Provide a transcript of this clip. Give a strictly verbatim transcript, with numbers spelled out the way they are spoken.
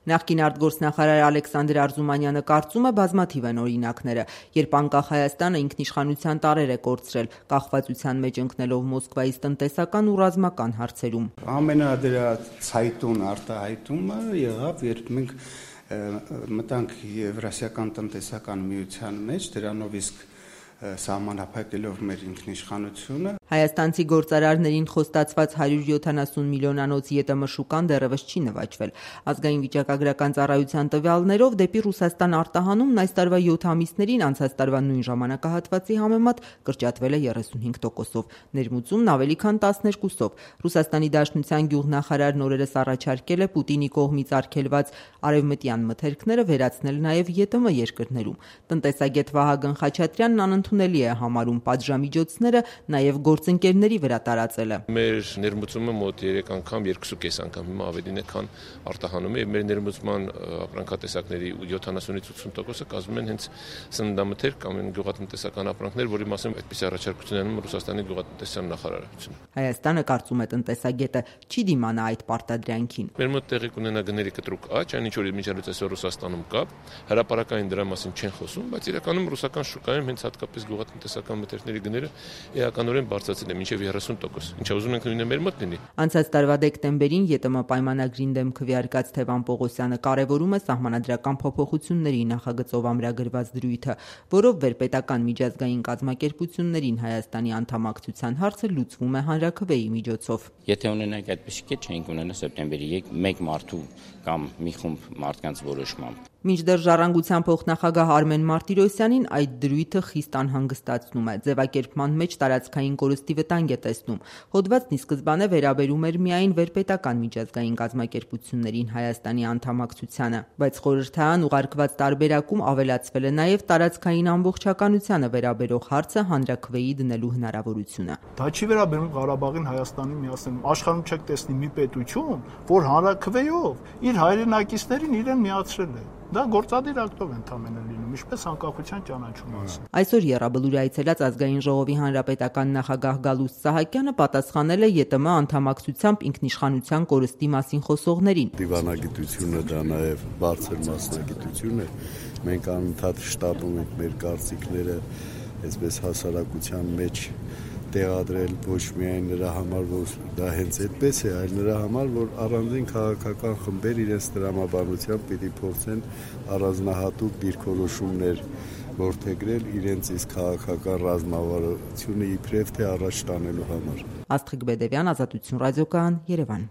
Նախկին արտգործնախարար Ալեքսանդր Արզումանյանը կարծում է բազմաթիվ են օրինակները, երբ անկախ Հայաստանը ինքնիշխանության տարրեր է կորցրել, կախվածության մեջ ընկնելով Մոսկվայից տնտեսական ու ռազմական հարցերում։ Ամենադրա ցայտուն արտահայտումը եղավ, երբ մենք մտանք Եվրասիական տնտեսական միության մեջ, դրանով իսկ սահմանափակելով մեր ինքնիշխանությունը։ Հայաստանցի գործարարներին խոստացված հարյուր յոթանասուն միլիոնանոց ԵՏՄ շուկան դեռևս չի նվաճվել։ Ազգային վիճակագրական ծառայության տվյալներով դեպի Ռուսաստան արտահանումն այս տարվա յոթ ամիսներին անցած տարվա նույն ժամանակահատվածի համեմատ կրճատվել է երեսունհինգ տոկոսով, ներմուծումն ավելի քան տասներկուսով։ Ռուսաստանի Դաշնության գյուղնախարարն օրերս առաջարկել է Պուտինի կողմից արգելված արևմտյան մթերքները վերացնել նաև ԵՏՄ երկրներում։ Տնտեսագետ Վահագն Խաչատրյանն անընդունելի է համարում պատժամիջոցները նաև գործընկերների վրա տարածելը։ Մեր ներմուծումը մոտ երեք անգամ, երկու ու կես անգամ հիմա ավելին է, քան արտահանումը, եւ մեր ներմուծման ապրանքատեսակների յոթանասունից ութսուն տոկոսը կազմում են հենց սննդամթերք կամ գյուղատնտեսական ապրանքներ, որի մասին այդպիսի առաջարկություն անում Ռուսաստանի գյուղատնտեսության նախարարությունը։ Հայաստանը, կարծում է տնտեսագետը, չի դիմանա այդ պարտադրանքին։ Մեր մոտ տեղի կունենա գների կտրուկ աճ, այն ինչ որ միջազգային այսօր Ռուսաստանում կա, հրապարակային դրա մասին չեն խոսում, բայց իրականում ռուսական շուկայում հենց հատկապես գյուղատնտեսական մթերքների գները էականորեն բարձրացել է մինչև երեսուն տոկոս, ինչը ուզում ենք լինի մեր մոտ լինի։ Անցած տարվա դեկտեմբերին ԵՏՄ պայմանագրին դեմ քվեարկած Թևան Պողոսյանը կարևորում է սահմանադրական փոփոխությունների նախագծով ամրագրված դրույթը, որով վերպետական միջազգային կազմակերպություններին Հայաստանի անդամակցության հարցը լուծվում է հանրաքվեի միջոցով։ Եթե ունենանք այդպիսի կետ, չէինք ունենա սեպտեմբերի մեկ մարդու կամ մի խումբ մարդկանց որոշմամբ։ Մինչդեռ Ժառանգության փոխնախագահ Արմեն Մարտիրոսյանին այդ դրույթը խիստ անհանգստացնում է, ձևակերպման մեջ տարածքային կորստի վտանգ է տեսնում։ Հոդվածն ի սկզբանե վերաբերում էր միայն վերպետական միջազգային կազմակերպություններին Հայաստանի անդամակցությանը, բայց խորհրդարան ուղարկված տարբերակում ավելացվել է նաև տարածքային ամբողջականությանը վերաբերող հարցը հանրաքվեի դնելու հնարավորությունը։ Դա չի վերաբերում Ղարաբաղին Հայաստանի միացնելուն։ Աշխարհում չեք տեսնի մի պետություն, որ հանրաքվեով իր հայրենակիցներին իրեն միացրել է։ Դա գործադիր ակտով ընդհանրապես լինում, ինչպես անկախության ճանաչում մասին։ Այսօր Եռաբլուրի այցելած ազգային ժողովի հանրապետական նախագահ Գալուստ Սահակյանը պատասխանել է ԵՏՄ անդամակցությամբ ինքնիշխանության կորստի մասին խոսողներին։ Դիվանագիտությունը դա նաև բարձր մասնագիտություն է։ Մենք անընդհատ շտապում ենք մեր կարծիքները այսպես հասարակության մեջ տեղադրել ոչ միայն նրա համար, որ դա հենց այդպես է, այլ նրա համար, որ առանձին քաղաքական խմբեր իրենց տրամաբանությամբ պիտի փորձեն առանձնահատուկ դիրքորոշումներ որդեգրել իրենց իսկ քաղաքական ռազմավարությունը իբրև թե առաջ տանելու համար։ Աստղիկ Բեդևյան, Ազատություն ռադիոկայան, Երևան։